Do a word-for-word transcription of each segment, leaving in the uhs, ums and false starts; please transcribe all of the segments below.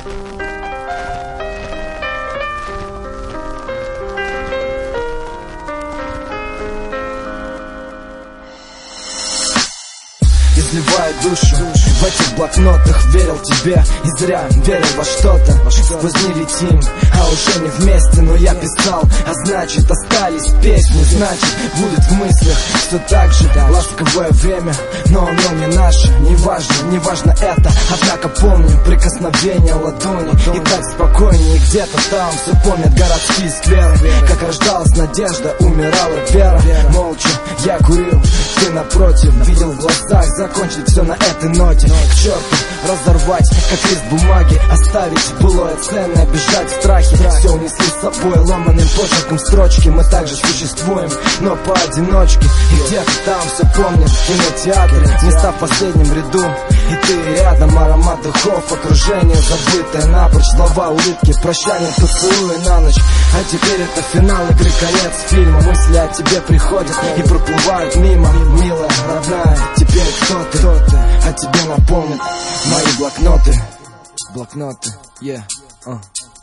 Изливаю душу в этих блокнотах, верил тебе и зря верил во что-то. Сквозь дни летим, а уже не вместе, но я писал, а значит остались песни. Значит будет в мыслях все так же ласковое время, но оно не наше. Неважно, неважно это, однако помню прикосновение ладони. И так спокойнее, и где-то там все помнят городские скверы. Как рождалась надежда, умирала вера. Молча я курил, ты напротив, видел в глазах закончить все на этой ноте. К черту разорвать, как лист бумаги, оставить былое ценное, бежать в страхе. Все унесли с собой ломаным почерком строчки. Мы также существуем, но поодиночке. И где-то там все помнят, кинотеатры, места в последнем ряду. И ты рядом, аромат духов, окружение забытое напрочь. Слова, улыбки, прощание, поцелуи на ночь. А теперь это финал игры, конец фильма. Мысли о тебе приходят и проплывают мимо. Милая, родная, теперь кто ты? Кто ты? А тебе напомнят мои блокноты. Блокноты, yeah, uh.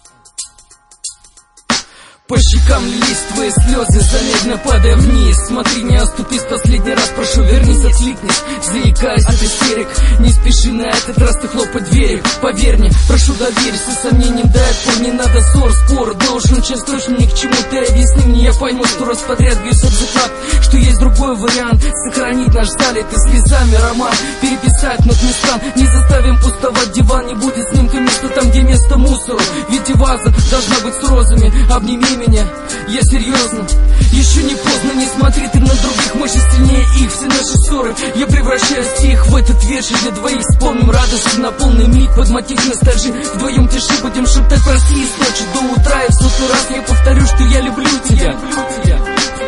По щекам лились твои слезы, замедленно падая вниз. Смотри, не оступись, последний раз прошу, вернись, откликнись. Заикаясь от истерик, не спеши на этот раз ты хлопать дверью. Поверь мне, прошу, доверься, сомнением дай отпор, не надо ссор, спор. Должен час точно ни к чему, ты объясни мне, я пойму сто раз подряд. Бьюсь об заклад, что есть другой вариант. Сохранить наш залитый слезами роман, переписать, но не стан. Не заставим пустовать диван, не будет снимка места там, где место мусору. Ведь и ваза должна быть с розами. Обними меня, я серьезно. Еще не поздно, не смотри ты на других, мы же сильнее их, все наши ссоры. Я превращаю стих в этот верш для двоих. Вспомним радость на полный миг, под мотив ностальжи. Вдвоем тиши будем шептать прости с ночи до утра. И в сотый раз я повторю, что я люблю тебя, люблю тебя.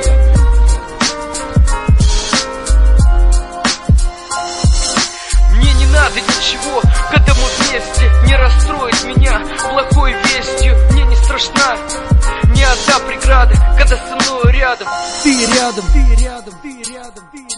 Мне не надо ничего к этому вместе, не расстроить меня плохой вестью. Мне не страшна ни одна преграда, когда со мной рядом. Ты рядом, ты рядом, ты рядом, ты рядом.